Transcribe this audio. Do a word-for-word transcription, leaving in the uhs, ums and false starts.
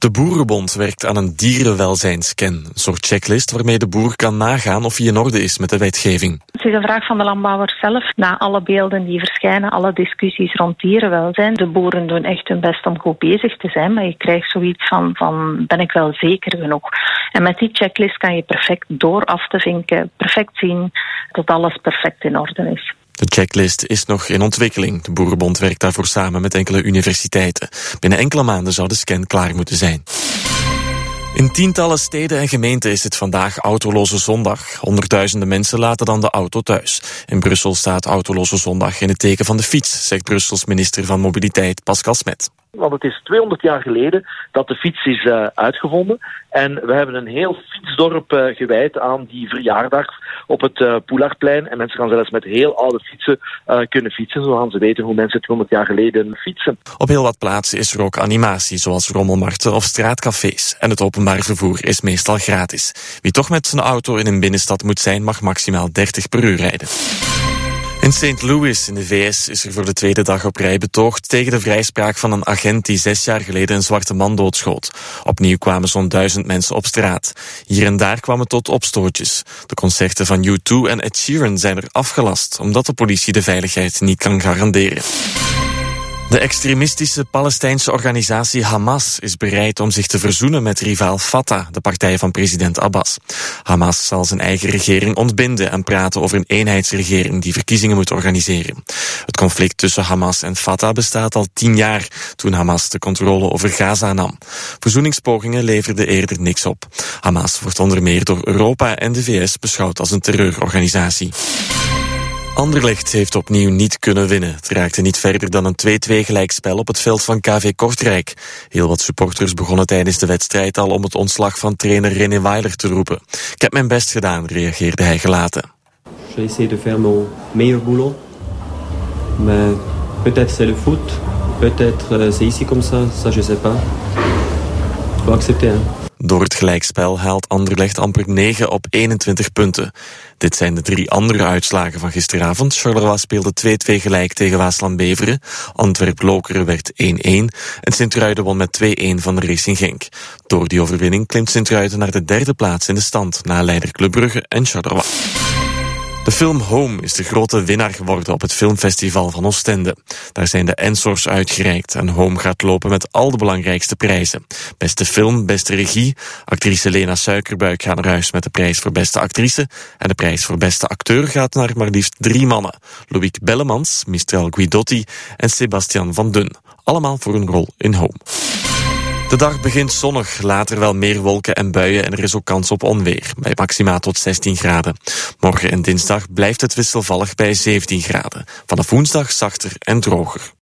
De Boerenbond werkt aan een dierenwelzijnscan, een soort checklist waarmee de boer kan nagaan of hij in orde is met de wetgeving. Het is een vraag van de landbouwer zelf. Na alle beelden die verschijnen, alle discussies rond dierenwelzijn, de boeren doen echt hun best om goed bezig te zijn, maar je krijgt zoiets van, van ben ik wel zeker genoeg? En met die checklist kan je perfect door af te vinken, perfect zien dat alles perfect in orde is. De checklist is nog in ontwikkeling. De Boerenbond werkt daarvoor samen met enkele universiteiten. Binnen enkele maanden zou de scan klaar moeten zijn. In tientallen steden en gemeenten is het vandaag Autoloze Zondag. Honderdduizenden mensen laten dan de auto thuis. In Brussel staat Autoloze Zondag in het teken van de fiets, zegt Brussels minister van Mobiliteit Pascal Smet. Want het is tweehonderd jaar geleden dat de fiets is uh, uitgevonden. En we hebben een heel fietsdorp uh, gewijd aan die verjaardag op het uh, Poularplein. En mensen gaan zelfs met heel oude fietsen uh, kunnen fietsen. Zo gaan ze weten hoe mensen tweehonderd jaar geleden fietsen. Op heel wat plaatsen is er ook animatie, zoals rommelmarkten of straatcafés. En het openbaar vervoer is meestal gratis. Wie toch met zijn auto in een binnenstad moet zijn, mag maximaal dertig per uur rijden. In Saint Louis in de V S is er voor de tweede dag op rij betoogd tegen de vrijspraak van een agent die zes jaar geleden een zwarte man doodschoot. Opnieuw kwamen zo'n duizend mensen op straat. Hier en daar kwam het tot opstootjes. De concerten van U twee en Ed Sheeran zijn er afgelast, omdat de politie de veiligheid niet kan garanderen. De extremistische Palestijnse organisatie Hamas is bereid om zich te verzoenen met rivaal Fatah, de partij van president Abbas. Hamas zal zijn eigen regering ontbinden en praten over een eenheidsregering die verkiezingen moet organiseren. Het conflict tussen Hamas en Fatah bestaat al tien jaar, toen Hamas de controle over Gaza nam. Verzoeningspogingen leverden eerder niks op. Hamas wordt onder meer door Europa en de V S beschouwd als een terreurorganisatie. Anderlecht heeft opnieuw niet kunnen winnen. Het raakte niet verder dan een twee-twee gelijkspel op het veld van K V Kortrijk. Heel wat supporters begonnen tijdens de wedstrijd al om het ontslag van trainer René Weiler te roepen. Ik heb mijn best gedaan, reageerde hij gelaten. J'ai essayé de faire mon meilleur boulot. Mais peut-être c'est le foot, peut-être c'est ici comme ça, ça je sais pas. Faut accepter, hein. Door het gelijkspel haalt Anderlecht amper negen op eenentwintig punten. Dit zijn de drie andere uitslagen van gisteravond. Charleroi speelde twee-twee gelijk tegen Waasland-Beveren. Antwerp-Lokeren werd één-één. En Sint-Truiden won met twee-één van de Racing Genk. Door die overwinning klimt Sint-Truiden naar de derde plaats in de stand, na leider Club Brugge en Charleroi. De film Home is de grote winnaar geworden op het filmfestival van Oostende. Daar zijn de Ensors uitgereikt en Home gaat lopen met al de belangrijkste prijzen. Beste film, beste regie, actrice Lena Suikerbuik gaat naar huis met de prijs voor beste actrice en de prijs voor beste acteur gaat naar maar liefst drie mannen. Loïc Bellemans, Mistral Guidotti en Sebastian van Dun. Allemaal voor een rol in Home. De dag begint zonnig, later wel meer wolken en buien en er is ook kans op onweer, bij maxima tot zestien graden. Morgen en dinsdag blijft het wisselvallig bij zeventien graden. Vanaf woensdag zachter en droger.